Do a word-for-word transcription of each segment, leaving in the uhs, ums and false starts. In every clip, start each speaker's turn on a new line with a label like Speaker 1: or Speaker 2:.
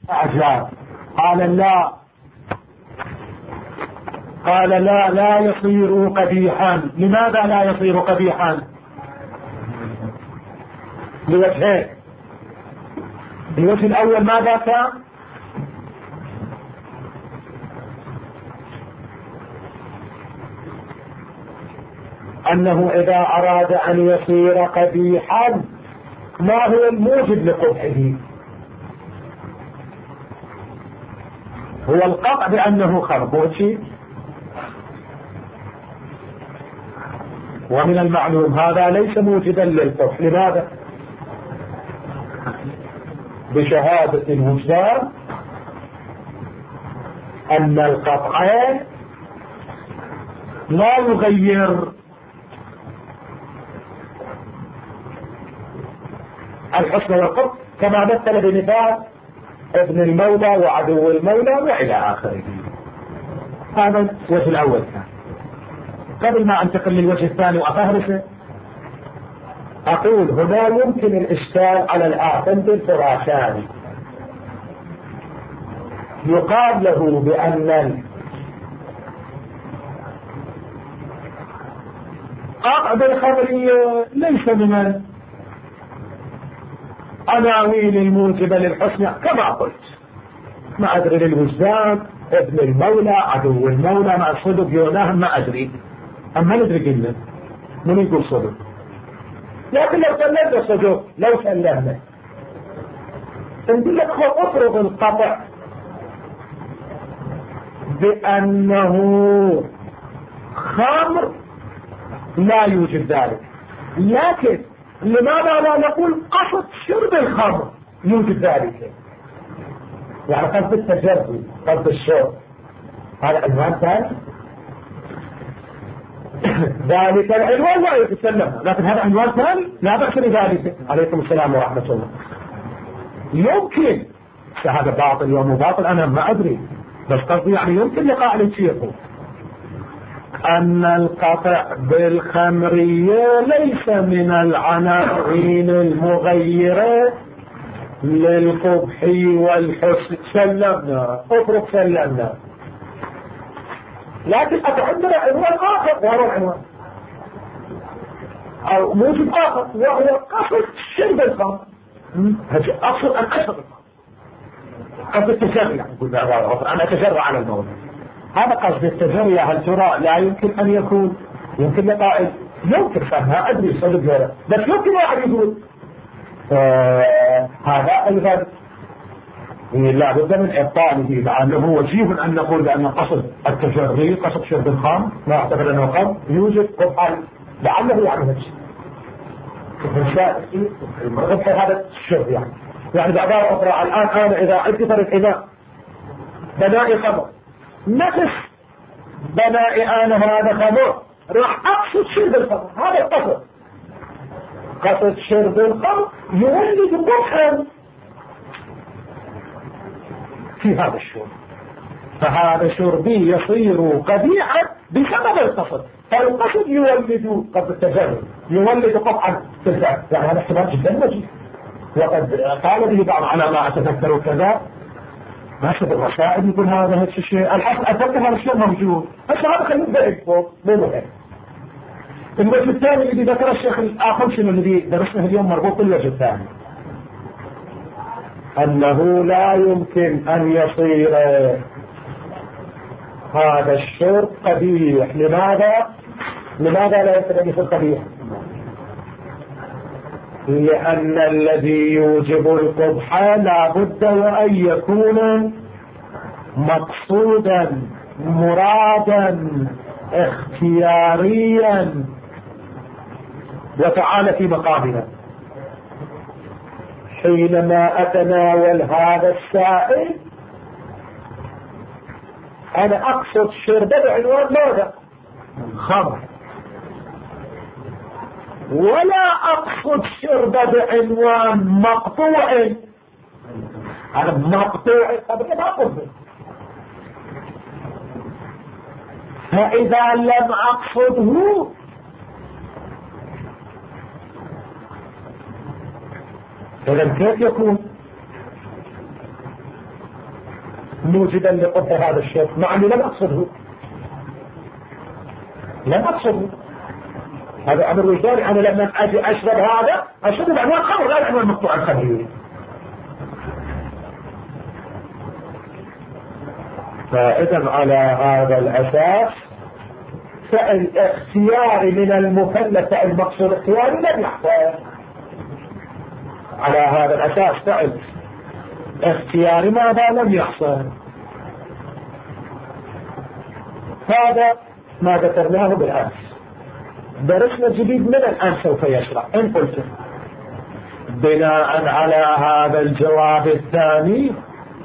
Speaker 1: أعجاب. قال لا قال لا لا يصير قبيحا. لماذا لا يصير قبيحا؟ لوجهين. الوجه الأول ماذا كان؟ أنه إذا أراد أن يصير قبيحا ما هو الموجب لقبحه؟ هو القطع بأنه خربوشي، ومن المعلوم هذا ليس موجبا للقبح. لماذا؟ بشهادة الوجدان أن القطع لا يغير الحسن والقبح، كما مثل بمثال ابن المولى وعدو المولى وإلى آخره. هذا الوجه الأول كان. قبل ما أنتقل للوجه الثاني وأفهرسه، أقول هنا يمكن الإشكال على الآثم بالفراشاني. يقال له بأن قطع بالخبرية ليس من عناوين الموجبة للحسن كما قلت. ما أدري للوجدان ابن المولى عدو المولى مع صدق يوناهم ما أدري، أما ندري قلنا من يقول صدق. لكن لو سلمنا صدق، لو سلمنا نقول لك هو افرض القطع بأنه خمر لا يوجد ذلك، لكن لماذا لا نقول قصد شرب الخمر يوجد ذلك؟ يعني قصد التجربي، قصد الشرب، هذا عنوان ثاني. ذلك العنوان لا يتسلم، لكن هذا عنوان ثاني لا بأس بذلك. عليكم السلام ورحمة الله. يمكن هذا باطل يوم باطل أنا ما أدري، بس قصدي يعني يمكن لقائل شيخه أن القطع بالخمرية ليس من العناوين المغيرة للقبح والحسن. سلمنا، اترك سلمنا. لكن أتعندنا عنوان آخر وهو العنوان أو موجب آخر وهو قصد شرب الخمر. أقصد أن أشرب الخمر، قصد التجري، يعني نقول أنا أتجرى على الموضوع. هذا قصد التجري. هل ترى لا يمكن أن يكون؟ يمكن لقائل يمكن، فما أدري صدق ولا، بس يمكن واحد يقول آه هذا أيضا لا بد من إبطاله، لأنه وجيه أن نقول بأن قصد التجري قصد شرب الخمر لا أعتقد أنه قصد يوجد قبحا، لعله يعني هذا الشيء هذا الشرب. يعني يعني بعبارة أخرى الآن أنا إذا عندي فرق إذا بنائي خمر نفس بنائي أنا هذا خمر راح أقصد شرب الخمر، هذا القصد. قصد شرب الخمر يولد قبحا في هذا الشرب، فهذا شربي يصير قبيحا بسبب القصد. فالقصد يولد قصد التجرب يولد قبحا في الفعل. يعني هذا احتمال جدا وجيه، وقد قال به بعض على ما أتذكر كذا ماشي بالرسائل يقول هذا الشيء الحق أتذكر هذا الشيء موجود. بس هذا خلينا نبدأ فوق مو مهم. الوجه الثاني الذي ذكر الشيخ الآخر شنو الذي درسناه اليوم مربوط بالوجه الثاني، أنه لا يمكن أن يصير هذا الشرب قبيح. لماذا؟ لماذا لا يمكن أن يصير قبيح؟ لأن الذي يوجب القبح لا بد وأن يكون مقصودا مرادا اختياريا. وتعالى في مقامنا حينما أتناول هذا السائل أنا أقصد شرب بعنوان ماذا؟ خمر، ولا أقصد شرب بعنوان مقطوع. أنا مقطوع الخمر ما أقصد. فإذا لم أقصده إذا كيف يكون؟ موجدا لقبح هذا الشرب مع أني لم أقصده لم أقصده هذا أمر وجداني. أنا لما أجي أشرب هذا أشرب العنوان خمر لا العنوان مقطوع الخمر. فإذا على هذا الأساس فالاختيار من المكلف المقصود اختياري لم يحصل. على هذا الأساس فعل اختياري ماذا لم يحصل. هذا ما ذكرناه بالأمس. درسنا جديد من الآن سوف يشرح. إن قلت بناء على هذا الجواب الثاني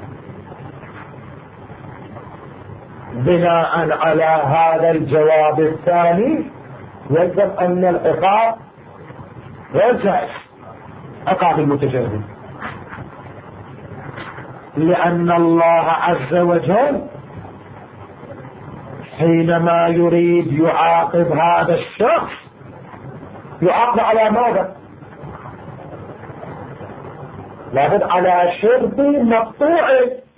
Speaker 1: بناء على هذا الجواب الثاني يلزم أن العقاب غير جائز عقاب المتجاوز، لأن الله عز وجل حينما يريد يعاقب هذا الشخص يعاقب على ماذا؟ لابد على شرب مقطوع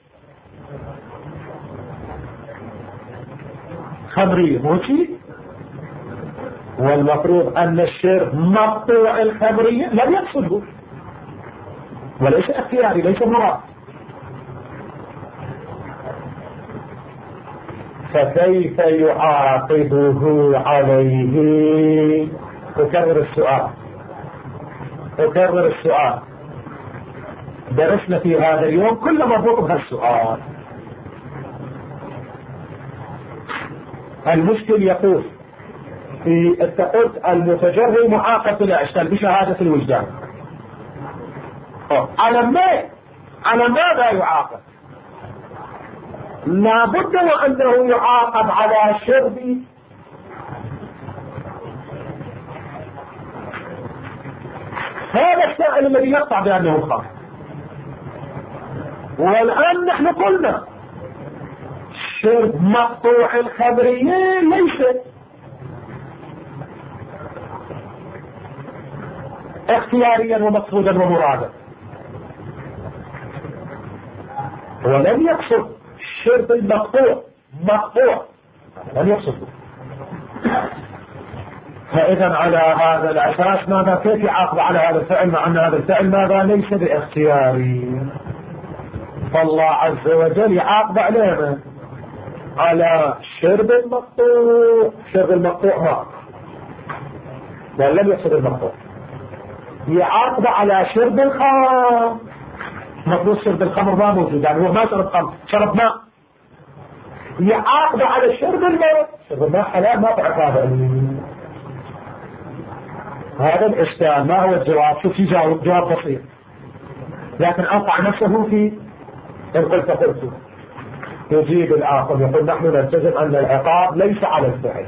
Speaker 1: خمري موشي، والمفروض أن الشرب مقطوع الخمرية لم يقصده وليس اختياري ليس مراد. فكيف يعاقبه عليه؟ أكرر السؤال أكرر السؤال درسنا في هذا اليوم كل مربوط بهذا السؤال. المشكل يقول في التقص المتجري معاقب لا اشكال بشهادة الوجدان. على ما على ماذا يعاقب؟ لابد وأنه يعاقب على شرب هذا السائل الذي يقطع بأنه خمر. والآن نحن قلنا شرب مقطوع الخمرية ليس اختياريا ومقصودا ومرادا، ولم يقصد شرب المقطوع مقطوع لم يقصده. فإذا على هذا الأساس ماذا كيف يعاقب على هذا الفعل مع أن هذا الفعل ماذا ليس باختياري؟ فالله عز وجل يعاقب علينا على شرب المقطوع. شرب المقطوع ما بل لم يقصد المقطوع. يعاقب على شرب الخمر. مفروض شرب الخمر ما موجود، يعني هو ما شرب خمر شرب ماء. يعاقب على شرب الماء. شرب الماء حلال ما بعقاب. هذا الإشكال. ما هو الجواب؟ شو في جواب؟ جواب بسيط لكن أوقع نفسه في إن قلت قلت. يجيب الآخر يقول نحن نلتزم أن العقاب ليس على الفعل.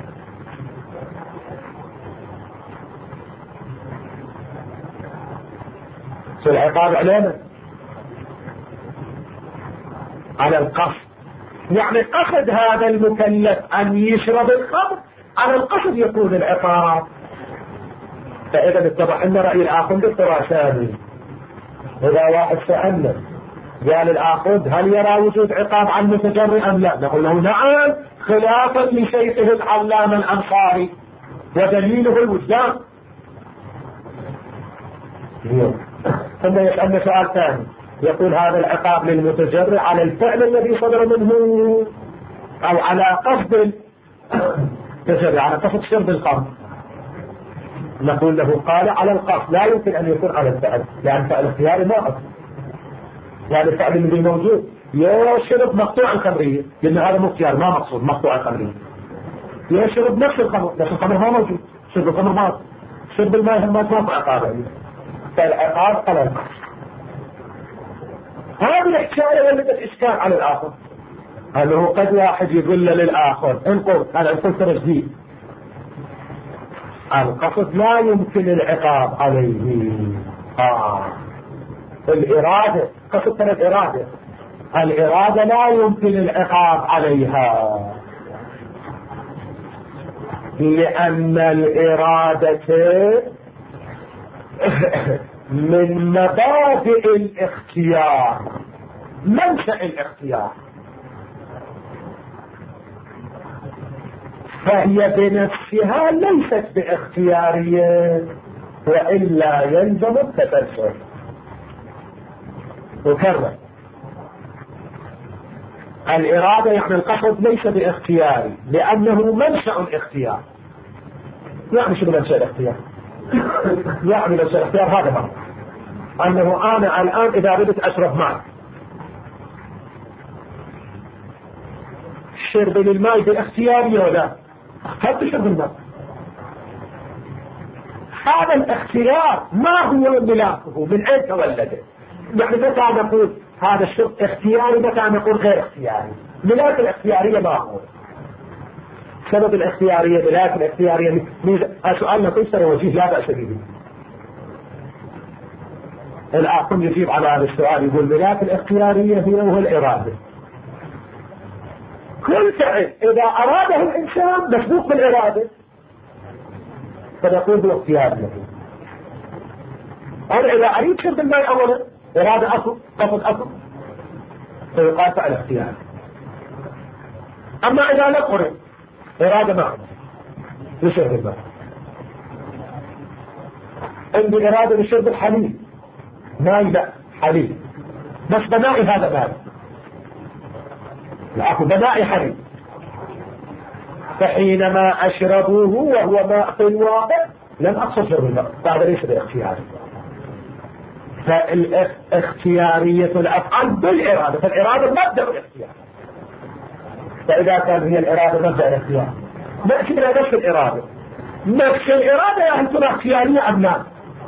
Speaker 1: العقاب علينا على القصد، يعني قصد هذا المكلف أن يشرب الخمر على القصد يكون العقاب. فإذا اتضح أن رأي الآخر بالتراساني. إذا واحد سألنا قال الآخر هل يرى وجود عقاب عن المتجري أم لا؟ نقول له نعم خلافا لشيخه العلامة الأنصاري ودليله الوجدان. ثم يسألنا سؤال ثاني يقول هذا العقاب للمتجري على الفعل الذي صدر منه أو على قصد التجري على قصد شرب الخمر. نقول له قال على القصد، لا يمكن أن يكون على الفعل لأن فعل اختياري ما أصل، يعني الفعل الذي موجود يشرب مقطوع الخمرية لأن هذا مو اختيار ما مقصود مقطوع الخمرية. يشرب نفس الخمر نفس الخمر ما موجود، شرب الخمر ما شرب الماء ما توقع عقابه. فالعقاب على القصد. هذه الحكاية ولدت إشكال على الآخر أنه قد واحد يقول للآخر انقل أنا قلت تجديد القصد لا يمكن العقاب عليه. آه. الإرادة قصد ترى الإرادة الإرادة لا يمكن العقاب عليها لأن الإرادة من مبادئ الاختيار منشأ الاختيار. فهي بنفسها ليست باختيارية، وإلا يلزم التسلسل. وكرر الإرادة يعني القصد ليس باختياري لأنه منشأ الاختيار. يعني شو منشأ الاختيار؟ يعني منشأ الاختيار هذا مرة أنه أنا الآن إذا بدت أشرب ماء، شرب للماء باختياري ولا اخترت شرب الماء، هذا الاختيار ما هو ملاكه، من أين تولده؟ يعني متى نقول هذا الشرب اختياري، متى نقول غير اختياري؟ ملاك الاختيارية ما هو؟ سبب الاختيارية، ملاك الاختيارية، سؤالنا كل سنة وجيه لا بأس به. الآخر يجيب على هذا السؤال يقول ملاك الاختيارية هي هو الإرادة. كل فعل إذا أراده الإنسان مسبوق بالإرادة فنقول بالاختيار. أنا إذا أريد شرب الماء أولا إرادة أصل، قصد أصل، فيقال فعل اختيار. أما إذا لم أرد إرادة ما لشرب الماء، عندي إرادة لشرب الحليب، ماء لا حليب، بس بنائي هذا ماء، العفو بنائي حليب، فحينما أشربه وهو ماء في الواقع لم أقصد شرب الماء، هذا ليس باختياري. فالاختيارية الأفعال بالإرادة، فالإرادة مبدأ الاختيار. فإذا كان هي الإرادة مبدأ الاختيار نأتي إلى نفس الإرادة، نفس الإرادة يعني تكون اختيارية أم لا؟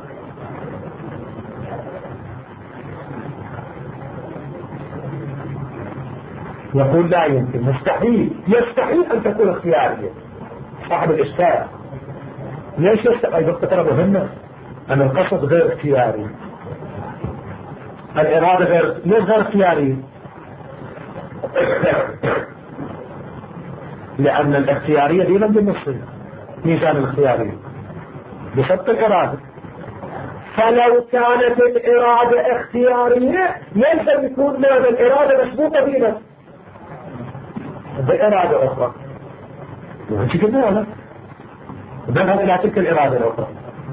Speaker 1: يقول لا يمكن، مستحيل، يستحيل أن تكون اختيارية. صاحب الإشكال ليش يستحيل؟ نقطة مهمة أن القصد غير اختياري، الإرادة غير، ليش غير اختياري؟ لأن الاختيارية دي من النصف ميزان الاختيارية بشرط الإرادة. فلو كانت الإرادة اختيارية يلزم يكون ماذا؟ الإرادة مسبوقة بنا بإرادة أخرى، وهنشي كده ولا نذهب إلى تلك الإرادة الأخرى،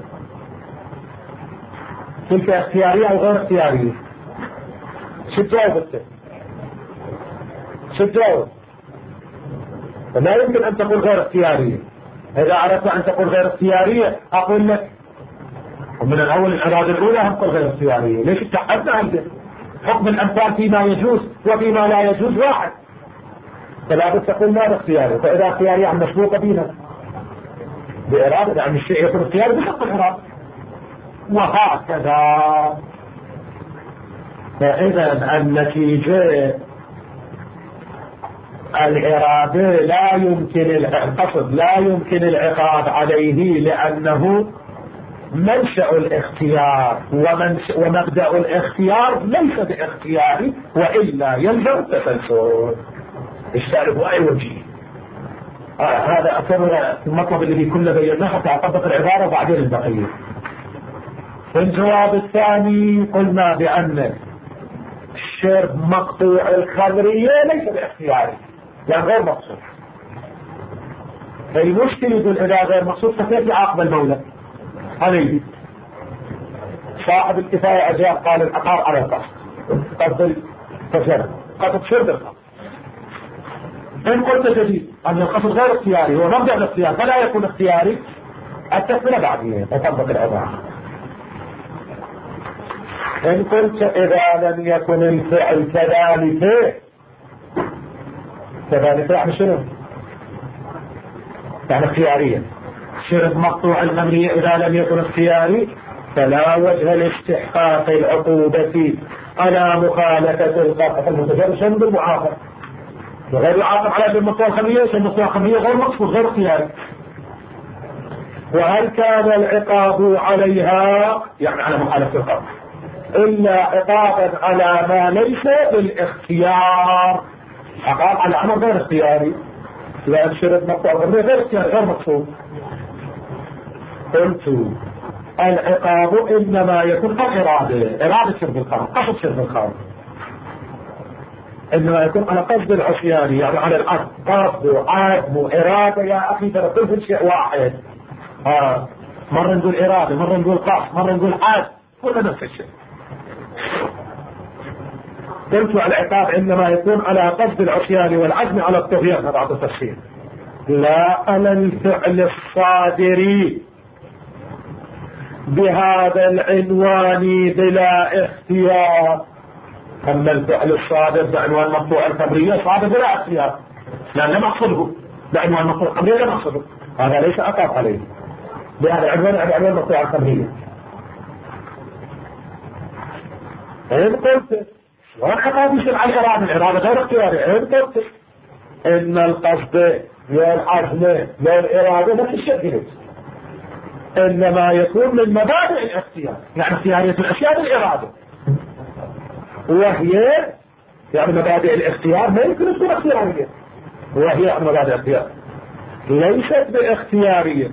Speaker 1: تلك اختيارية أو غير اختيارية. شو تجاوب انت؟ شو تجاوب؟ فلا يمكن أن تقول غير اختيارية. إذا أردت أن تقول غير اختيارية أقول لك ومن الأول الإرادة الأولى هم تقول غير اختيارية. ليش تعبنا عندك؟ حكم الأمثال فيما يجوز وفيما لا يجوز واحد، فلا بد تقول غير اختيارية. فإذا اختيارية عن مسبوقة بنا بإرادة، يعني الشيء يكون اختياري بحق الإرادة، وهكذا. فإذا النتيجة الإرادة لا يمكن القصد لا يمكن العقاب عليه لأنه منشأ الاختيار، ومبدأ الاختيار ليس باختياري، وإلا يلزم التسلسل. اشتعله أي وجه. آه هذا أكبر المطلب الذي كله بيناه حتى أطبق العبارة وبعدين البقية. في الجواب الثاني قلنا بأن الشرب مقطوع الخمرية ليس باختياري، يعني غير مقصود. المشكلة يقول إذا غير مقصود فكيف يعاقب المولى عليه؟ صاحب الكفاية أجاب قال العقاب على القصد، قصد التجرب، قصد شرب الخمر. إن قلت جديد أن القصد غير اختياري هو مبدأ الاختيار فلا يكون اختياري، التكملة بعدين تطبق العبارة. إن قلت إذا لم يكن الفعل كذلك، كذلك يعني شنو؟ يعني اختياريا. شرب مقطوع الخمرية إذا لم يكن اختياري فلا وجه لاستحقاق العقوبة على مخالفة القطع المتجرد شنو بالمعاقب، وغير يعاقب على المقطوع الخمرية، شنو المقطوع الخمرية غير مقصود غير اختياري. وهل كان العقاب عليها يعني على مخالفة القطع إلا عقابا على ما ليس بالاختيار، عقاب على أمر غير اختياري، لأن شرب مقطوع الخمرية غير اختياري غير مقصود. قلت العقاب إنما يكون بالإرادة، إرادة شرب الخمر، قصد شرب الخمر. إنما يكون على قصد العصيان، يعني على العقد، قصد وعزم وإرادة يا أخي، ترى كل شيء واحد. آه. مرة نقول إرادة، مرة نقول قصد، مرة نقول عزم، كل نفس الشيء. قلت العقاب إنما يكون على قصد العصيان والعزم على الطغيان، هذا بعض التفسير. لا على الفعل الصادر بهذا العنوان بلا اختيار. أما الفعل الصادر بعنوان مقطوع الخبرية صادر بلا اختيار، لأن لم أقصده بعنوان مقطوع الخبرية، لم أقصده، هذا ليس عقاب عليه بهذا العنوان، بعنوان مقطوع الخبرية. إن قلت والعقاب يصير على الإرادة، الإرادة غير اختياري. إن قلت إن القصد والعزم والإرادة نفس الشيء، إنما يكون من مبادئ الاختيار، يعني اختيارية الأشياء بالإرادة، وهي يعني مبادئ الاختيار ما يمكن تكون اختيارية، وهي يعني مبادئ الاختيار ليست باختيارية.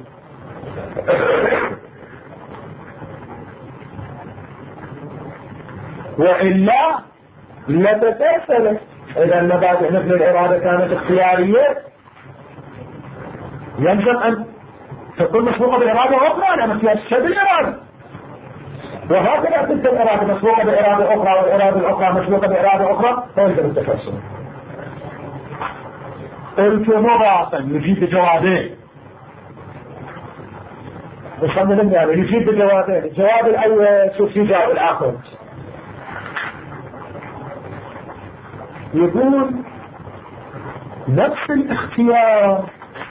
Speaker 1: وإلا لتتسلت. إذا المبادئ مثل الإرادة كانت اختيارية، يلزم أن تكون مسبوقة بإرادة أخرى، لأن فيها الشيء بالإرادة، وهكذا تلك الإرادة مسبوقة بإرادة أخرى، والإرادة الأخرى مسبوقة بإرادة أخرى، فيلزم التفسر. قلت مضافا يجيب بجوابين، وصلنا يعني يجيب بجوابين. الجواب الأول شوف في جواب الآخر، يقول نفس الاختيار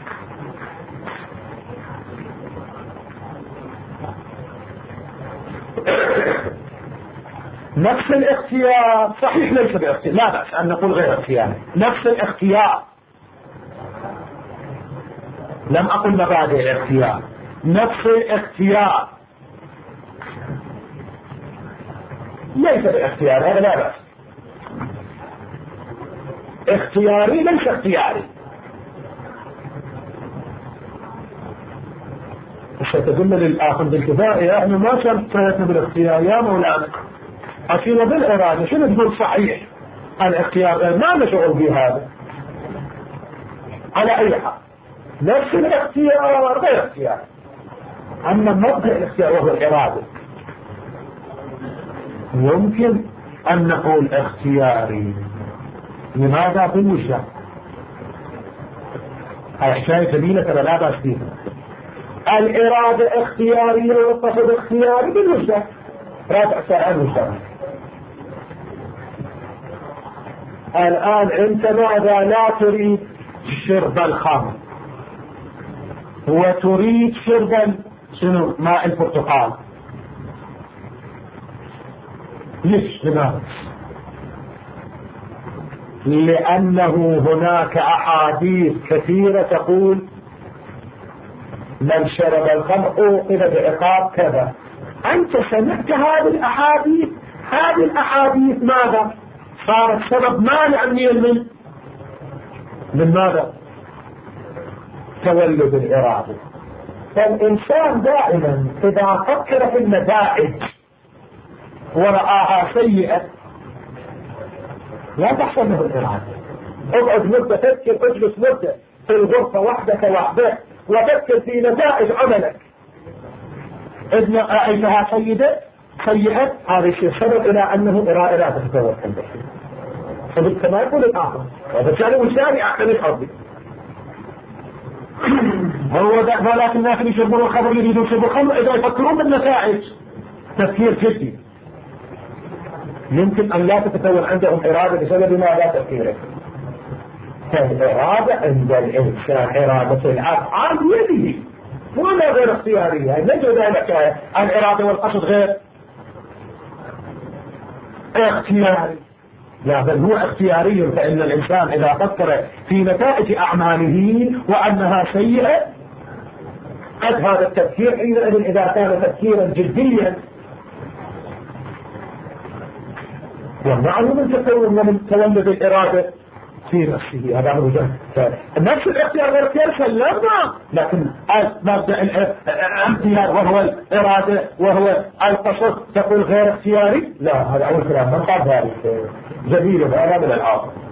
Speaker 1: نفس الاختيار صحيح ليس باختيار، لا بأس أن نقول غير اختيار، نفس الاختيار، لم أقل مبادئ الاختيار، نفس الاختيار ليس باختيار، هذا لا بأس. اختياري ليس اختياري. ستقول للآخر بالكفاءة احنا ما شرطنا بالاختيار يا مولانا، أصينا بالإرادة، شنو تقول صحيح الاختيار ما نشعر بهذا. على أي حال نفس الاختيار غير اختيار، أما مبدأ الاختيار وهو الإرادة يمكن أن نقول اختياري. لماذا؟ بالوجدان. الحكاية جميلة ترى لا بأس فيها. الإرادة اختيارية والقصد اختياري بالوجدان، رابع ساعة الوجدان. الآن أنت ماذا؟ لا تريد شرب الخمر وتريد شرب شنو؟ ماء البرتقال. ليش؟ لماذا؟ لأنه هناك أحاديث كثيرة تقول من شرب الخمر أوقب بعقاب كذا. أنت سمعت هذه الأحاديث، هذه الأحاديث ماذا؟ صارت سبب مانع من من ماذا؟ تولد الإرادة. فالإنسان دائما إذا فكر في النتائج ورآها سيئة لا تحصل له الإرادة. اقعد مدة فكر، اجلس مدة في الغرفة وحدك وحدك وفكر في نتائج عملك، إذن رأيتها سيئة سيئة هذا الشيء سبب إلى أنه إرادة تتكون عنده. فبالتالي يقول الآخر وبالتالي وشاري أحسن الأرض هو ده. ولكن الناس اللي يشربون الخمر يريدون يشربوا الخمر إذا يفكرون بالنتائج تفكير جدي، يمكن أن لا تتكون عندهم إرادة بسبب ما لا تفكيره. فالإرادة عند الإنسان إرادة الأفعال بيده ولا غير اختيارية. نجد ذلك الإرادة والقصد غير اختياري، لا بل هو اختياري. فإن الإنسان إذا فكر في نتائج أعماله وأنها سيئة قد هذا التفكير حينئذ إذا كان تفكيرا جديا ومعلوم من تكون من تولد الإرادة في نفسه، هذا أمر جهد. نفس الاختيار غير اختيار سلمنا، لكن مبدأ الاختيار وهو الإرادة وهو القصد تقول غير اختياري، لا هذا أول كلام من قال ذلك جميل هذا من الآخر.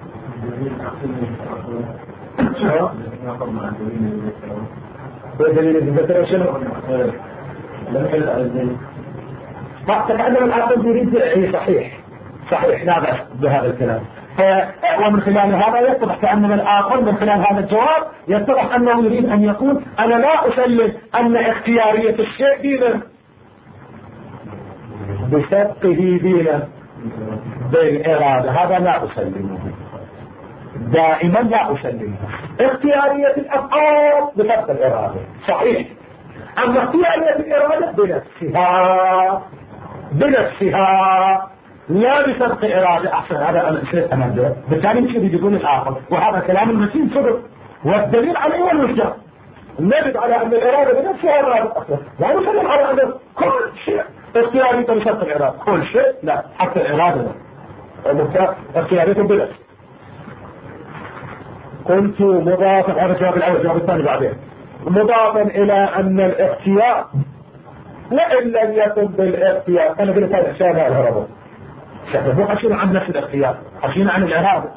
Speaker 1: دليل الذكر شنو؟ ما تتعلم العقل يريد اي صحيح صحيح لا بأس بهذا الكلام. ومن خلال هذا يتضح كأن الآخر من خلال هذا الجواب يتضح أنه يريد أن يقول أنا لا أسلم أن اختيارية الشيء دينا بسبقه دينا بالإرادة، هذا لا أسلمه دائما لا أسلمه. اختيارية الأفعال بسبق الإرادة صحيح، أما اختيارية الإرادة بنفسها بنفسها لا بسبق إرادة. أحسن هذا الشيء أمامه بالتالي مش يقول الآخر، وهذا كلام المتين صدق والدليل عليه والمشجع نجد على أن الإرادة بنفسها إرادة أحسن، لا نسلم على أن كل شيء اختياري بسبق الإرادة، كل شيء لا، حتى الإرادة لا اختياريته بنفسه. كنت مضافا على الجواب الأول الجواب الثاني بعدين مضافا إلى أن الاختيار وإن لم يكن بالاختيار. أنا قلت هذا الشيء لا الهربون مو حشينا عن نفس الاختيار، حشينا عن الإرادة،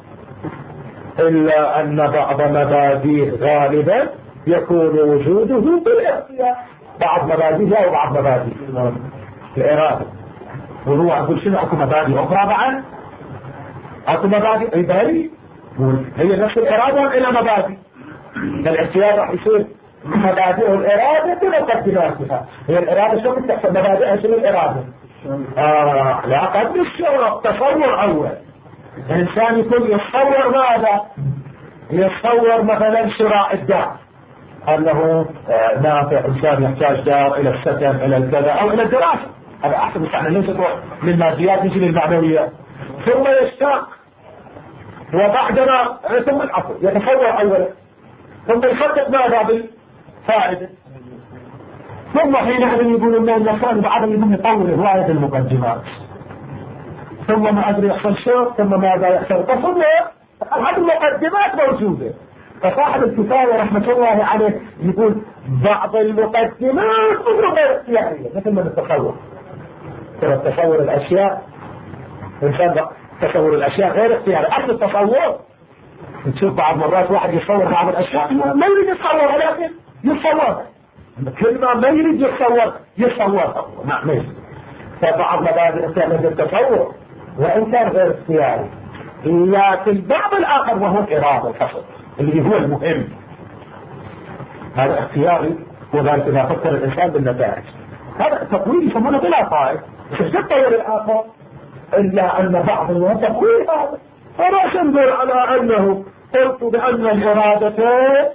Speaker 1: إلا أن بعض مبادئه غالبا يكون وجوده بالاختيار، بعض مبادئه وبعض مبادئ الإرادة. وهو أقول شنو أكو مبادئ أخرى بعد، أكو مبادئ إداري هي نفس الإرادة إلى مبادئ. الاختيار راح يصير مبادئ الإرادة بمقدماتها. هي الإرادة شو بتحسب مبادئها شنو الإرادة؟ آه لا قبل الشرط تصور أول. الإنسان يكون يتصور ماذا؟ يتصور مثلا شراء الدار، أنه آه نافع، إنسان يحتاج دار إلى السكن إلى الكذا أو إلى الدراسة، هذا أحسن مستعنا ليس للماديات نجي للمعنويات. ثم يشتاق وبعدما ثم العفو يتصور أولا ثم يخطط ماذا بالفائدة، ثم حينئذ يقول أن الإنسان بعد من يطور رواية المقدمات، ثم ما أدري يحصل شيء ثم ماذا يحصل تصور هذه المقدمات موجودة. فصاحب الكفاية رحمة الله عليه يقول بعض المقدمات غير اختيارية مثل ما نتصور. ترى تصور الأشياء إنسان تصور الأشياء غير اختياري. أصل التصور نشوف بعض مرات واحد يتصور بعض الأشياء ما يريد يتصور ولكن يتصور كلمة ما يريد يتصور يتصور ما ما يريد. فبعض مبادئ كانت التصور وإن كان غير اختياري، لكن بعض الآخر وهو الإرادة فقط اللي هو المهم، هذا اختياري. وذلك إذا فكر الإنسان بالنتائج هذا تطويل يسمونه بلا فائدة، مش تطور الآخر إلا أن بعض التطويل هذا. فلا تنظر على أنه قلت بأن الإرادة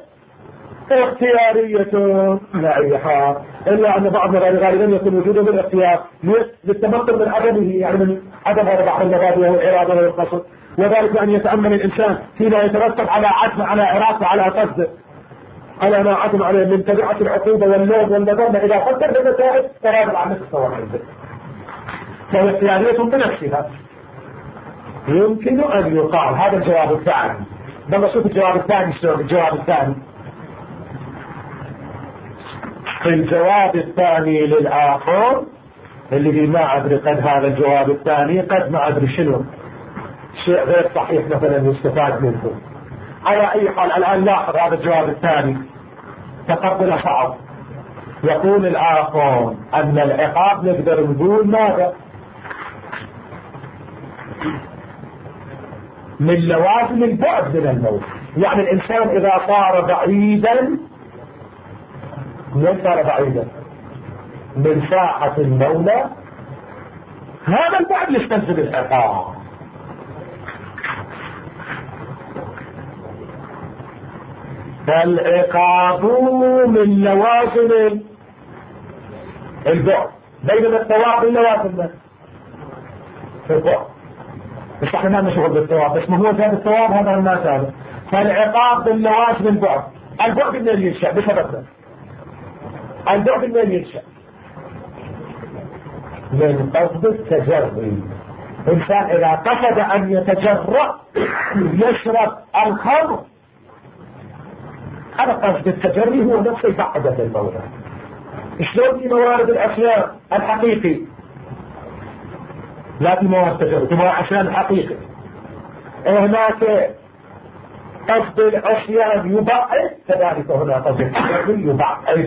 Speaker 1: اختيارية لا أي حال، إلا أن بعض المبادئ غالبا يكون وجوده بالاختيار للتمكن من عدمه، يعني من عدم هذا بعض المبادئ وهو الإرادة والقصد. وذلك أن يتأمل الإنسان فيما يترتب على عزم على إرادة على قصد على ما عزم عليه من تبعة العقوبة واللوم والندامة. إذا فكر في النتائج تراد عن نفسه وحيده، فهي اختيارية بنفسها. يمكن أن يقال هذا الجواب الثاني. لما شوف الجواب الثاني شلون الجواب الثاني في الجواب الثاني للآخر اللي ما أدري قد هذا الجواب الثاني قد ما أدري شنو شيء غير صحيح مثلا يستفاد منه. على أي حال الآن لاحظ هذا الجواب الثاني تقبل صعب. يقول الآخر أن العقاب نقدر نقول ماذا من لوازم البعد من الموت، يعني الإنسان إذا صار بعيدا من صار بعيدا من ساحة المولى هذا البعد يستلزم العقاب. فالعقاب من لوازم البعد، بينما الثواب من لوازم البعد. بس احنا ما نشغل بالثواب، بس ما هو زاد الثواب هذا ما زاد. فالعقاب من لوازم البعد. البعد من ينشأ بسبب البعد من ينشأ من قصد التجري. إنسان إذا قصد أن يتجرأ يشرب الخمر هذا قصد التجري هو نفسه يفعد المولى. شلون في موارد الأشياء الحقيقي لا في موارد التجري، في موارد الأشياء الحقيقي هناك قصد العصيان يبعد، كذلك هنا قصد التجري يبعد.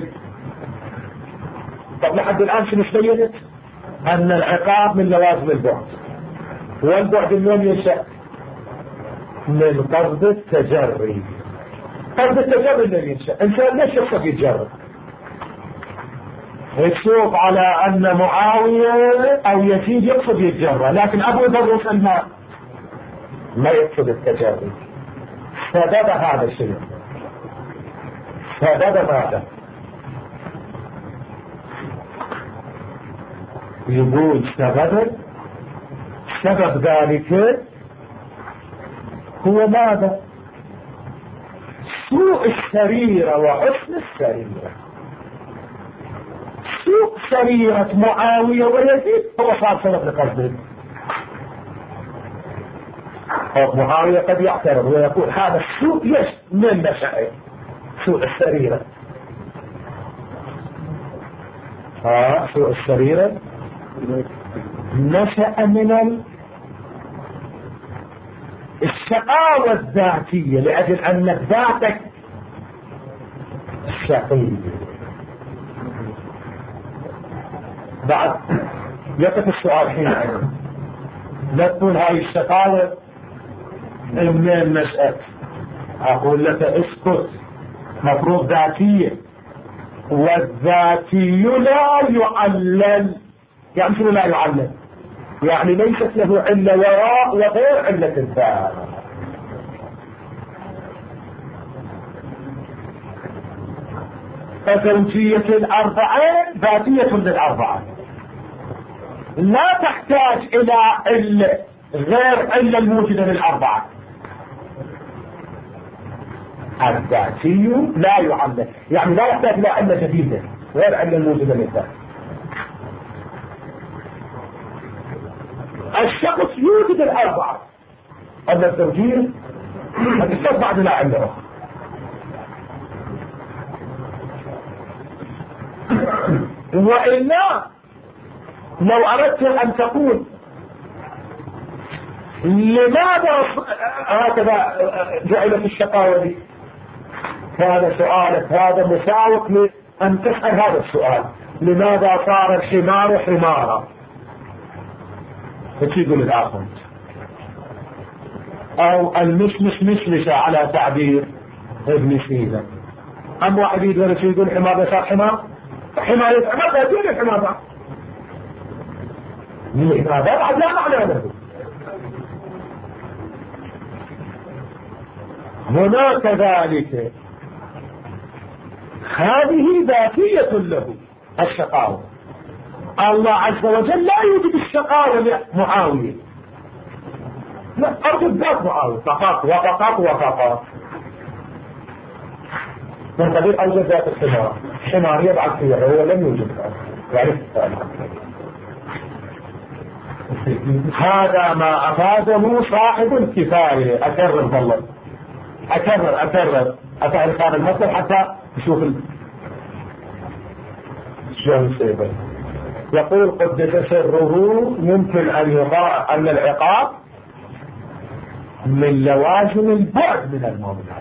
Speaker 1: طب لحد الآن شنو بينت؟ أن العقاب من لوازم البعد، والبعد من ينشأ؟ من قصد التجري. قصد التجري من ينشأ؟ إنسان ليش يقصد يتجرد؟ يشوف على أن معاوية أو يزيد يقصد يتجرى، لكن أبو ذر الماء ما يقصد التجري. سبب هذا الشيء، سبب ماذا؟ يقول سبب سبب ذلك هو ماذا؟ سوء السريرة وحسن السريرة. سوء سريرة معاوية ويزيد هو صار سبب لقصده. معاوية قد يعترض ويقول هذا السوء ليش من نشأ؟ سوء السريرة. آه سوء السريرة نشأ من الشقاوة الذاتية، لأجل أن ذاتك شقي. بعد يقف السؤال حين لا تكون هاي الشقاوة من نشأت. أقول لك اسكت، مفروض ذاتية، والذاتي لا يعلل. يعني شنو لا يعلل؟ يعني ليست له علة وراء وغير علة الذات. فزوجية الأربعة ذاتية للأربعة، لا تحتاج إلى علة غير علة الموجودة للأربعة. الذاتي لا يعلل، يعني لا يحتاج إلى علة جديدة غير علة الموجودة للذات. الشخص يوجد الأربعة، أما الزوجية الشخص بعد لا علة أخرى. وإلا لو أردت أن تقول لماذا هكذا جعلت الشقاوة دي، هذا سؤالك هذا مساوق لأن تسأل هذا السؤال: لماذا صار الحمار حمارا؟ فتقول الآخر، أو المشمش مشمشة على تعبير ابن سينا. أم واحد يقول يقول حمار صار حمار، حمار يتعمل يقول الحمار بعد الحمار بعد لا معنى له. هنا كذلك هذه ذاتية له الشقاوة. الله عز وجل لا يوجد الشقاوة لمعاوية، لا أرض الذات معاوية فقط وفقط وفقط. من قبيل أوجد ذات الحمار، حمار يبعث فيها هو لم يوجدها. يعرف هذا ما أفاده صاحب الكفاية. أكرر والله أكرر أكرر أتعرف هذا المثل حتى نشوف شلون سيبه. يقول قدس سره يمكن أن يقال أن العقاب من لوازم البعد من المولى،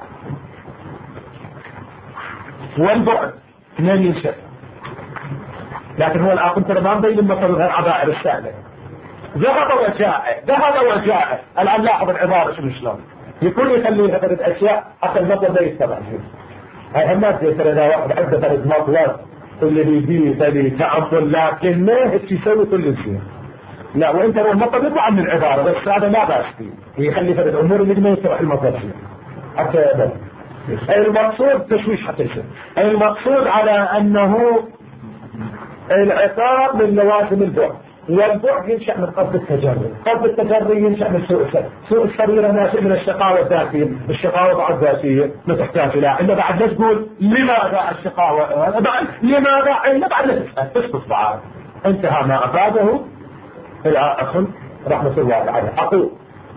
Speaker 1: والبعد من ينشأ. لكن هو الآخر ترى ما مبين المطر غير عبائر السائلة. ذهب وجاء ذهب وجاء. الآن لاحظ العبارة شنو شلون يكون يخلي ثلاث أشياء أخذ المطر لا يتبع شيء. هاي الناس يصير إذا واحد عنده ثلاث مطر اللي بيجي ثاني تعبد لكن ما هيك يسوي كل شيء. لا وانت لو المطر يطلع من العبارة بس هذا لا بأس فيه، يخلي ثلاث أمور اللي ما يتبع المطر شيء حتى يبدأ. المقصود تشويش حتى يصير. المقصود على أنه العقاب من لوازم البعد، والبعد ينشأ من قصد التجري. قصد التجري ينشأ من سوء السريرة. سوء السريرة ناشئ من الشقاوة الذاتية. الشقاوة بعد ذاتية ما تحتاج إلى إلا بعد لا تقول لماذا الشقاوة بعد لماذا إلا بعد لا تسأل تسقط بعد. انتهى ما أفاده الأخ رحمة الله عليه. أقول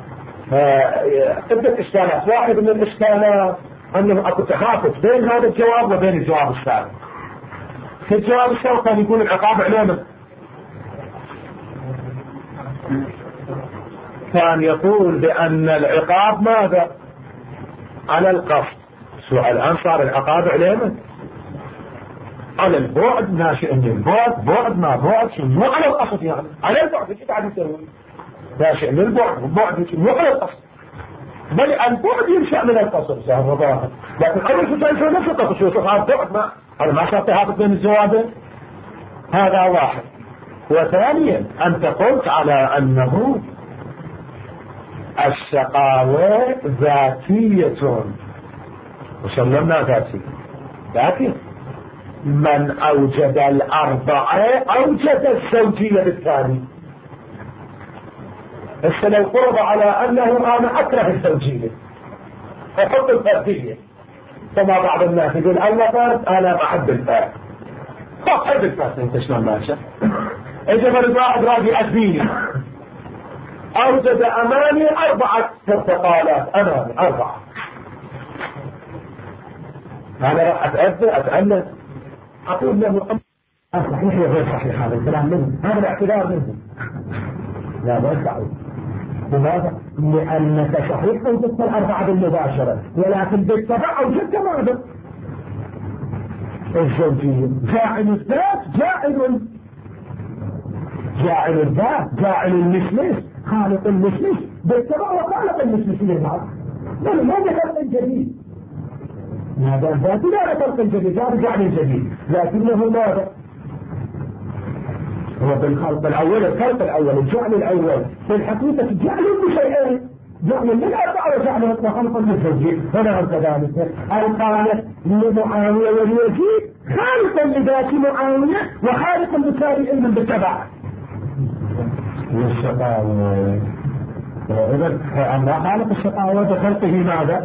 Speaker 1: عدة إشكالات. واحد من الإشكالات أنه أكو تخافت بين هذا الجواب وبين الجواب السابق. في الجواب السابق كان يقول العقاب علينا، كان يقول بأن العقاب ماذا؟ على القصد. سواء الآن صار العقاب علينا على البعد، ناشئ من البعد، بعد ما بعد مو على القصد، يعني على البعد ايش قاعد يسوي؟ ناشئ من البعد، والبعد مو على القصد، بل البعد ينشأ من القصد سهل وظاهر. لكن قبل شو يسوي نفس القصد، شو يصير هذا البعد؟ ما هذا ما صار تهافت بين الجوابين. هذا واحد. وثانيا أنت قلت على أنه الشقاوة ذاتية، وسلمنا ذاتية لكن من أوجد الأربعة أوجد الزوجية بالثاني. بس لو فرض على أنه أنا أكره الزوجية أحب الفردية، فما بعض الناس يقول أنا فرد أنا بحب الفرد، أحب الفرد. أنت شلون ماشي؟ إذا فرد واحد راجل أدبيني أوجد أمامي أربعة برتقالات، أمامي أربعة، أنا راح أتأذى أتألم أقول له صحيح يا غير صحيح هذا الكلام منه، هذا الاعتذار منه. لا ما يستعيد. لماذا؟ لأنك صحيح أوجدت الأربعة بالمباشرة، ولكن بالطبع أوجدت ماذا؟ الزوجية. جاعل الذات جاعل جاعل الذات جاعل المثلث خالق المثلث بالطبع وخالق المثلث للبعض. لأنه ما بخلق جديد، هذا الذات لا خلق جديد، هذا جعل جديد، لكنه ماذا؟ هو بالخلق الأول، الخلق الأول، الجعل الأول في الحقيقة جعل بشيئين، جعل للأربعة وجعل وخلق للزوجين. هنا كذلك الخالق لمعاوية واليزيد خالقا لذات معاوية وخالقا لسائر علم بالتبع. والشقاوة إذا الله خالق الشقاوة بخلقه ماذا؟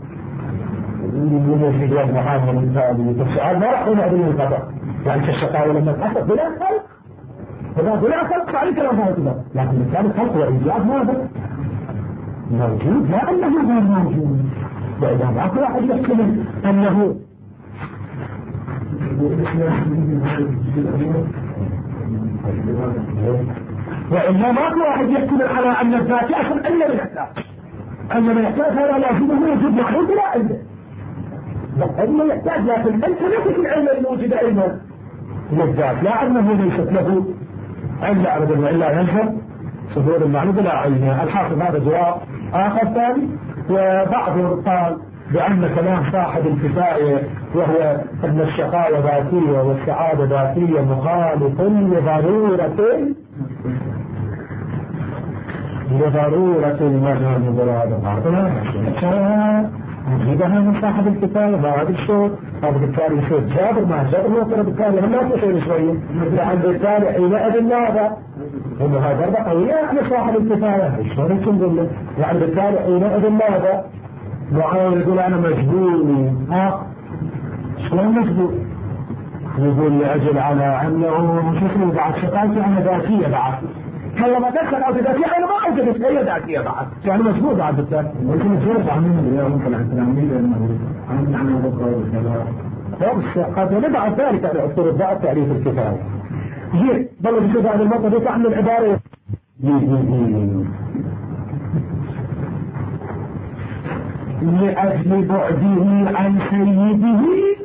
Speaker 1: من الرجال محمد من ثاني السؤال ما راح ينادي من القطع، يعني الشقاوة لما تحصل بلا خلق، هذا بلا خلق عليك لا موجود، لكن بالتالي خلق وإيجاد ماذا؟ موجود، لا أنه غير موجود. وإذا ما واحد يحكم أنه وإلا ما واحد يحكم على أن الذات أصل إلا من الأساس، أن من الأساس هذا لا يوجد موجود محدود لا علم، لأنه يحتاج، لكن أنت نفس العلم الموجود علما للذات، لا أنه ليست له علم أبدا وإلا ينشر صدور المعنى بلا علم. الحاصل هذا جواب آخر ثاني. وبعضهم قال بأن كلام صاحب الكفاية وهو أن الشقاوة ذاتية والسعادة ذاتية مخالف لضرورة لضرورة المذهب هذا نجيبها من صاحب الكفاية بعد الشوط. هذا بالتالي يصير جابر مع جابر نوصل بالتالي هم لا تصير شوية لأن بالتالي حينئذ ماذا؟ إنه هذا ضربة قوية على صاحب الكفاية، شلون نقول له؟ يعني بالتالي حينئذ ماذا؟ معاوية يقول أنا مجبول، ها؟ شلون مجبول؟ يقول لأجل على أنه مش اسمه بعد شقايتي أنا ذاتية بعد. فلما تدخل أو ذاتية أنا ما أوجدت هي ذاتية بعد، يعني مجبول بعد بالتالي. ممكن يصير عن اليوم ممكن عن التلاميذ لأنه عن عن بكرة قد نبع ذلك على أسطور الضعف تعريف الكفاية. جيت بل بشوف هذه المرة دي تعمل العبارة لأجل بعده عن سيده،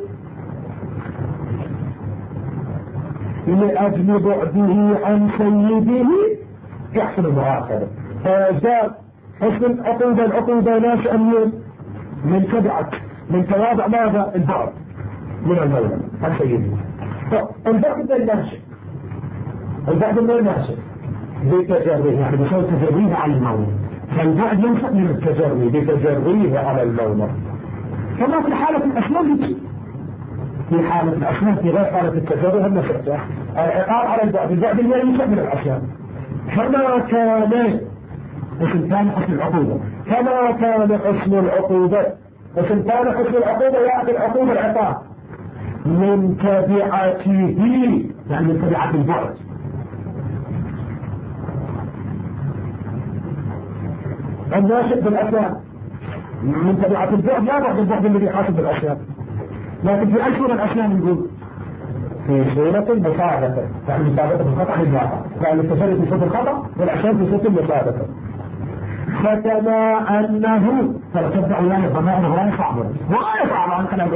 Speaker 1: لأجل بعده عن سيده يحصل المعاقبة. فزاد حسن عقوبة، العقوبة ناشئة من من تبعك من تواضع ماذا؟ البعد من المولى عن سيده. فالبعد الناشئ، البعد من الناشئ بتجريه، يعني بصوت تجريه على المولى، فالبعد ينشأ من التجري بتجريه على المولى. كما في حالة الأسلام دي، في حالة الأسلام في غير حالة التجري هم نشأته العقاب على البعد، البعد اللي ينشأ من الأسلام. كما كان اسم ثاني حسن العقوبة، كما كان حسن العقوبة اسم ثاني حسن العقوبة يأتي العقوبة العقاب من تبعته، يعني من تبعة البعد. الناشئ بالأسلام من تبعة البعد لا بعد البعد الذي حاصل بالأسلام، لكن في أشهر الأسلام نقول في صورة المصادقة، يعني مصادقة الخطأ للواقع، يعني التفرد في صوت الخطأ والعشان في صوت المصادقة. فكما أنه فلتبدأ الله الضمائر غاية صعبة غاية صعبة عن كلام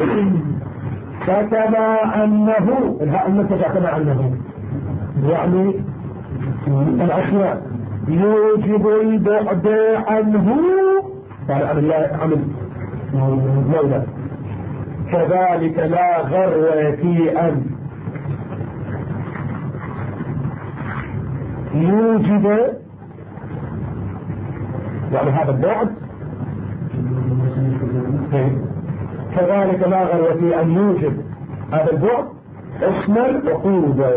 Speaker 1: فكما أنه الهاء المنتجع كما أنه يعني الأشياء يوجب البعد عنه قال عن الله عن المولى كذلك لا غر في أن يوجب يعني هذا البعد كذلك لا غر في أن يوجب هذا البعد اسم العقوبة.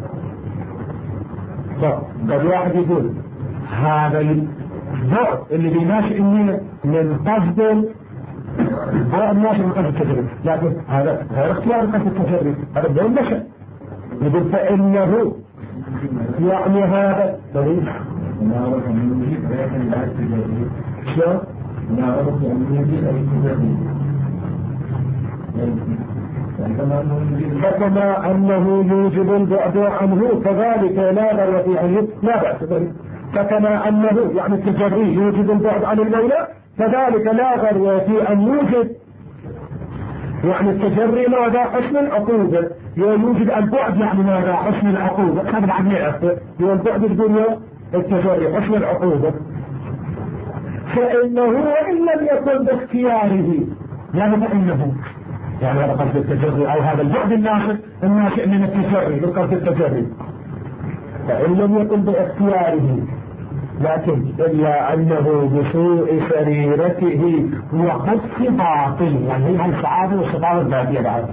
Speaker 1: قد واحد يقول هذا البعد اللي بيناشئ من قصد بعد ناشئ من قصد التجربة لكن هذا غير اختيار قصد التجربة هذا بدون نشأ يقول فإنه يعني هذا دليل شلون؟ فكما أنه يوجب البعد عنه كذلك لا غر في أن لا بأس به فكما أنه يعني التجري يوجب البعد عن المولى كذلك لا غر في أن يوجب يعني التجري ماذا حسن العقوبة يوجد البعد يعني ماذا حسن العقوبة هذا عن يعرف البعد الدنيا التجري حسن العقوبة فإنه وإن لم يكن باختياره يعني فإنه يعني هذا قصد التجري أو هذا البعد الناشئ الناشئ من التجري بالقصد التجري فإن لم يكن باختياره لكن إلا أنه بسوء سريرته وخص باطل يعني هي السعادة والسعادة الذاتية بعد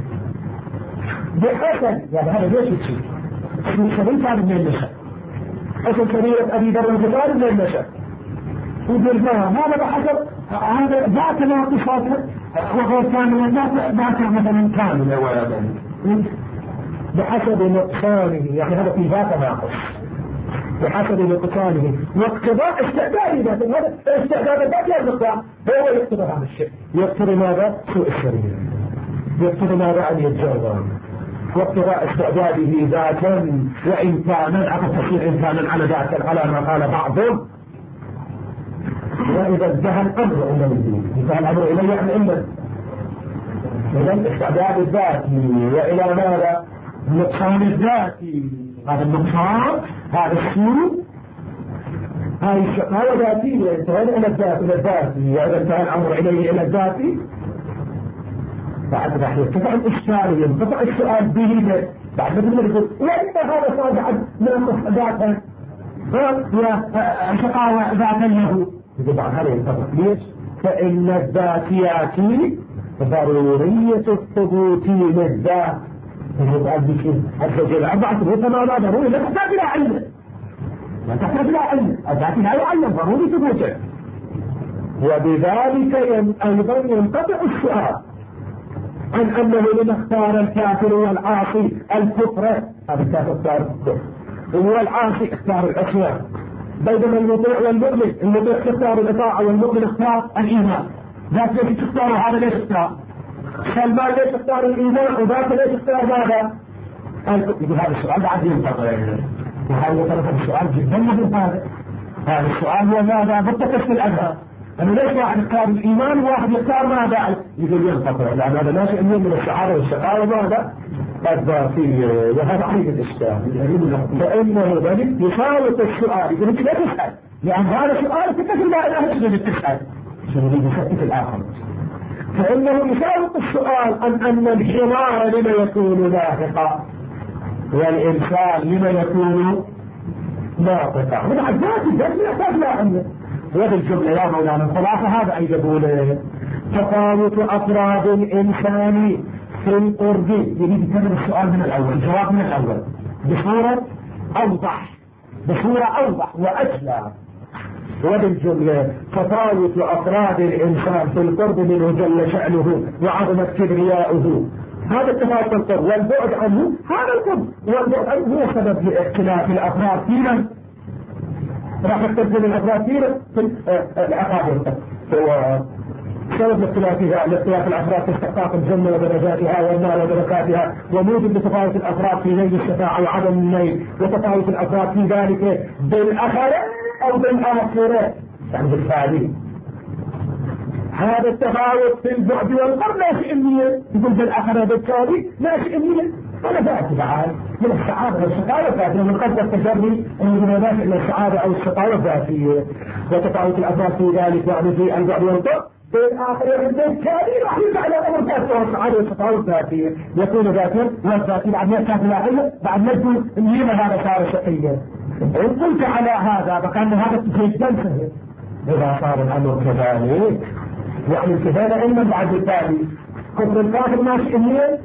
Speaker 1: بحسن يعني هذا ليش يصير سرير كان من النشأ حسن سريرة أبي ذر الغفاري من النشأ يقول ما هذا بحسب هذا ذات ناقصاته وغير كامل ذات مثلا كامل بحسب نقصانه يعني هذا في ذات ناقص بحسب نقصانه واقتضاء استعداد ذاته هذا استعداد الذات يا النقصان هو يقتضى هذا الشيء يقتضى ماذا؟ سوء السرير يقتضى ماذا؟ أن يتجرم واقتضاء استعداده ذاتا وإمكانا على تصير إمكانا على ذاتا على ما قال بعضهم وإذا انتهى الأمر إليه انتهى الأمر إليه يعني إلا إذا الاستعداد الذاتي وإلى ماذا؟ النقصان الذاتي هذا النقصان هذا السوء هذه الشقاوة ذاتية انتهى إلى الذات إلى الذاتي وإذا انتهى الأمر إليه إلى الذاتي بعد راح يرتفع الإشكال وينقطع السؤال به بعد ما يقول وإن هذا صار بعد ناقص ذاتا شقاوة ذاتا له يقول بعد هذا ينقطع ليش؟ فإن الذاتيات ضرورية الثبوت للذات يقول بشيء الزوجين أربعة ثبوت ما لا ضروري لا تحتاج إلى علم لا تحتاج إلى علم الذات لا يعلم ضروري ثبوته وبذلك أيضا ينقطع السؤال عن أنه لما اختار الكافر والعاصي الكفر هذا الكافر اختار الكفر والعاصي اختار العصيان بينما المطيع والمؤمن المطيع اختار الإطاعة والمؤمن اختار الإيمان ذاك ليش تختار هذا ليش اختار سلمان ليش اختار الإيمان وذاك ليش اختار ماذا يقول هذا السؤال بعد ينتظر وهذا يترك السؤال جدا مهم هذا هذا السؤال هو ماذا بالتكس الأذهان أنا ليش واحد يختار الإيمان وواحد يختار ماذا يقول ينقطع لأن هذا ناشئ من السعادة والشقاوة ماذا الذاتية وهذا عيد الإشكال فإنه ذلك يساوط السؤال يقول أنت لا تسأل لأن هذا سؤال تكفي لا إله إلا تسأل شنو يسأل الآخر فإنه يساوط السؤال عن أن الحمار لما يكون لاحقا والإنسان لما يكون ناطقا هذا الذات الذات يحتاج لا عنه وهذه الجملة يا مولانا الخلاصة هذا أي يقول تفاوت أفراد الإنسان في القرب يريد يكمل السؤال من الأول الجواب من الأول بصورة أوضح بصورة أوضح وأجلى وهذه الجملة تفاوت أفراد الإنسان في القرب منه جل شأنه وعظمت كبرياؤه هذا التفاوت القرب والبعد عنه هذا القرب والبعد عنه هو سبب لاختلاف الأفراد في من راح يختلف الأفراد في الأقابل هو سبب لاختلافها لاختلاف الأفراد في استحقاق الجنة ودرجاتها والنار ودركاتها وموجب لتفاوت الأفراد في نيل الشفاعة وعدم النيل وتفاوت الأفراد في ذلك بالآخرة أو بالآخرة يعني بالتالي هذا التفاوت في البعد والقرب لا شئنية، يقول بالآخرة بالتالي لا شئنية ولا فاتي بعد من السعادة والشقاوة الذاتية من قصد التجري من هناك إلى السعادة أو الشقاوة الذاتية، وتفاوت الأفراد في ذلك يعني في البعد والقرب بالآخرة بالتالي راح يرجع إلى الأمر الذاتي والسعادة والشقاوة الذاتية، يكون ذاتيا والذاتي بعد ما يحتاج لاحية بعد ما يكون مين هذا صار شقيا. إن قلت على هذا فكان هذا جدا سهل. إذا صار الأمر كذلك يعني كذلك علما بعد التالي كفر الكافر ماشي إنيه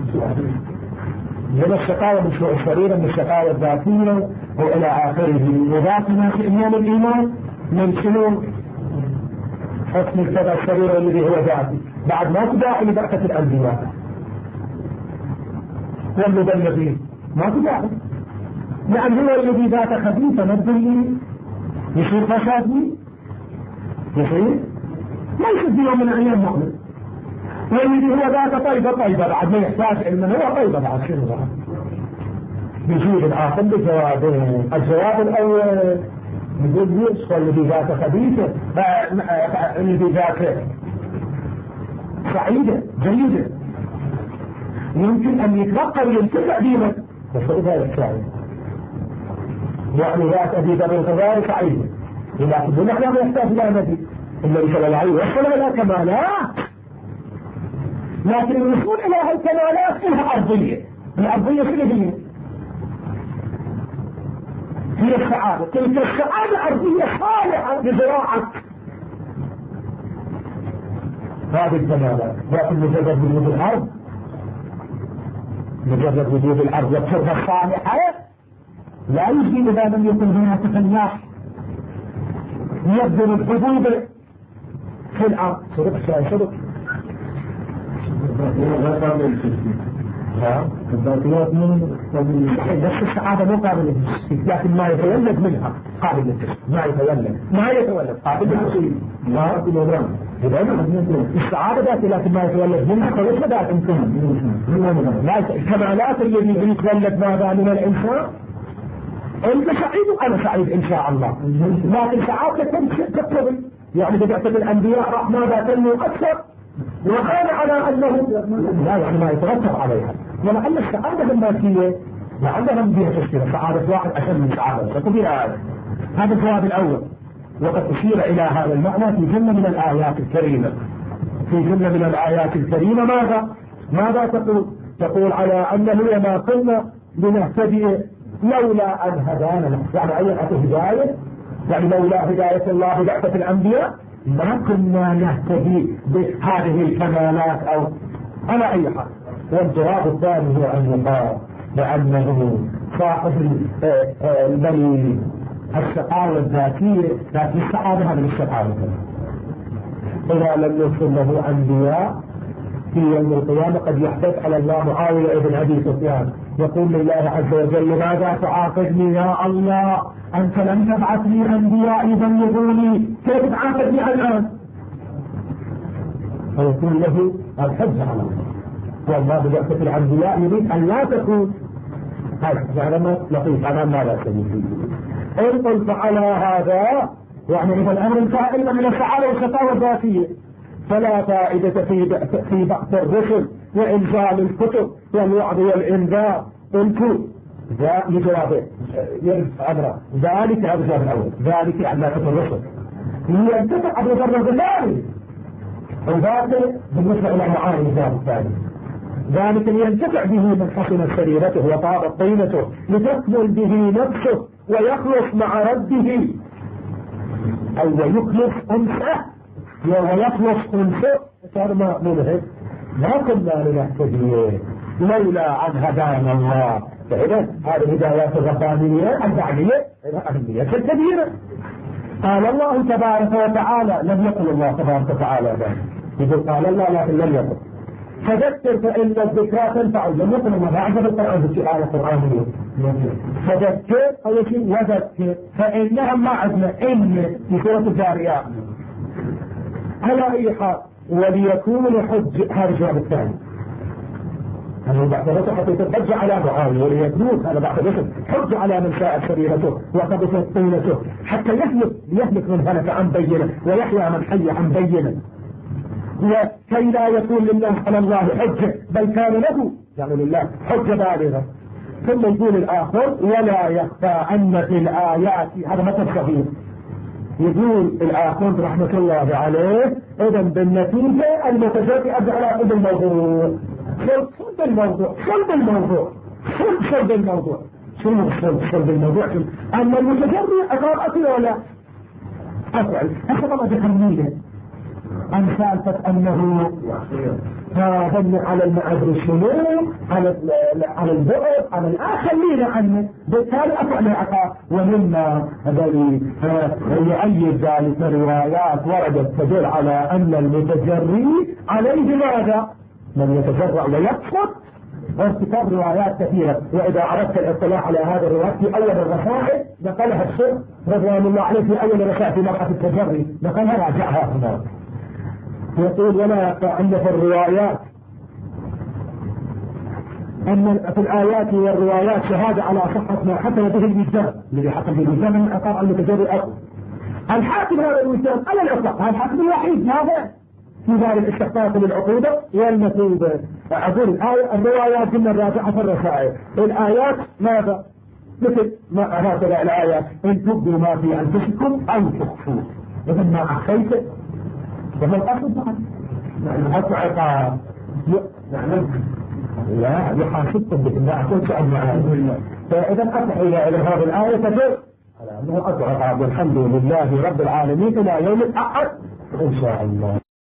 Speaker 1: من الشقاوة الشريرة من الشقاوة الذاتية وإلى آخره، وذات ماشي إنيه من الإيمان من شنو حسن الكذا الشريرة الذي هو ذاتي بعد ما تداعي لبركة الأنبياء والمبلغين ما تداعي، لأن هو الذي ذات خبيثة نبذل يصير فسادي يصير ما يصير يوم من الأيام مؤمن، والذي هو ذات طيبة طيبة بعد ما يحتاج علما هو طيبة بعد شنو بعد يجيب الآخر بجوابين. الجواب الأول يقول يصفى الذي ذات خبيثة الذي ذات سعيدة جيدة يمكن أن يتلقى وينتفع بينا بس إذا السعيد يعني ذات أبي ذر الغزال سعيدة لكن نحن لا يحتاج إلى نبي النبي صلى الله عليه وسلم إلى كمالات، لكن الوصول إلى الكمالات فيها أرضية. الأرضية شنو هي؟ هي السعادة. تلك السعادة أرضية صالحة لزراعة هذه الكمالات، لكن مجرد وجود الأرض مجرد وجود الأرض والتربة الصالحة لا يجي إذا لم يكن هناك فلاح يبذل الحبوب في الأرض. صدق شيء صدق الباقيات من بس السعادة مو قابل للتشكيك، لكن ما يتولد منها قابل للتشكيك، ما يتولد ما يتولد قابل للتشكيك السعادة ذاتي لكن ما يتولد منها فليس ذات إنسان. لا الكمالات الذي يتولد ماذا من الإنسان أنت سعيد وأنا سعيد إن شاء الله، لكن سعادتك تقتضي يعني بدأت الأنبياء راح ماذا تنمو أكثر وكان على أنه لا يعني ما يترتب عليها، ولعل السعادة الناسية لعلهم بها تشكيلة سعادة واحد أشد من سعادة فتبين هذا هذا الجواب الأول. وقد أشير إلى هذا المعنى في جملة من الآيات الكريمة في جملة من الآيات الكريمة ماذا ماذا تقول تقول على أنه لما قلنا لنهتدي لولا أن هدانا، يعني أي هداية يعني لولا هداية الله بعثة الأنبياء ما كنا نهتدي بهذه الكمالات أو على أي حال. والجواب الثاني هو أن يقال لأنه صاحب البني الشقاوة الذاتية لكن السعادة هذه الشقاوة إذا لم يكن له أنبياء في يوم القيامة قد يحدث على الله معاوية ابن أبي سفيان يقول لله عز وجل ماذا تعاقبني يا الله أنت لم تبعث لي أنبياء يبلغوني كيف تعاقبني الآن؟ فيقول له الحج على الله والله ببعثة الأنبياء يريد أن لا تكون هذا ما لطيف أنا ما لا سيدي إن قلت على هذا يعني إذا الأمر انتهى إلا من السعادة والشقاوة الذاتية فلا فائدة في في بعث الرسل وإنزال الكتب والوعظ والإنذار. قلت ذا لجوابه أمره ذلك هذا الجواب الأول ذلك أن لا تكون الرسل لينتفع أبو ذر بالله وذلك بالنسبة إلى معاني الجواب الثاني ذلك لينتفع به من حسن سريرته وطابت طينته لتكمل به نفسه ويخلص مع ربه أو يخلص أنفه ويخلص أنفه صار ما منه ما كنا لنهتدي لولا أن هدانا الله. فإذا هذه الهدايات الربانية الدعوية أهمية كبيرة. قال الله تبارك وتعالى لم يقل الله تبارك وتعالى ذلك يقول قال الله لكن لم يقل فذكر فإن الذكرى تنفع لم يقل ما بعد القرآن في آية قرآنية فذكر أو شيء وذكر فإنها ما عندنا إن في سورة الجاريات على أي حال وليكون حج هذا الجواب الثاني أنه بعثته حتى يتبج على معاوية وليدنوك هذا بعثته حج على من شاءت سبيلته وقبضت طينته حتى يهلك يهلك من هلك عن بينه ويحيى من حي عن بينه وكي لا يكون لله على الله حجة بل كان له يعني لله حجة بالغة. ثم يقول الآخر ولا يخفى أن في الآيات هذا مثل صغير يقول الآخر رحمة الله عليه إذا بالنتيجة المتجرئ على قلب الموضوع صلب الموضوع صلب الموضوع صلب صلب الموضوع شنو صلب صلب الموضوع أما المتجرئ أقرأتي ولا أفعل أخذ الله بحميده عن سالفة أنه ظن على المعذر شنو على على البعد على الآخر خلينا عنه بالتالي أفعل العقاب. ومما الذي يؤيد ذلك روايات وردت تدل على أن المتجري عليه ماذا من يتجرع ويقصد وارتكاب روايات كثيرة. وإذا أردت الاطلاع على هذا الروايات في أول الرسائل نقلها الشيخ رضوان الله عليه في أول الرسائل في مرحلة التجري نقلها راجعها هنا يقول ولا يقع أن في الروايات أن في الآيات والروايات شهادة على صحة ما حكم به المجتمع الذي حكم به المجتمع من عقاب المتجرئ أقوى. الحاكم هذا المجتمع على الإطلاق هذا الحاكم الوحيد هذا في ذلك الاستحقاق للعقوبة والمثوبة. أقول الآية الروايات من الراجعة في الرسائل الآيات ماذا مثل ما هكذا الآيات إن تبدوا ما في أنفسكم أو تخفوه إذا ما أخفيت وما الأخذ يعني حتى عقاب لا يحاسبكم بإنها أقول شأن معاذ. فإذا أفتح إلى هذه الآية تدل على أنه أدعى والحمد لله رب العالمين إلى يوم الأحد إن شاء الله.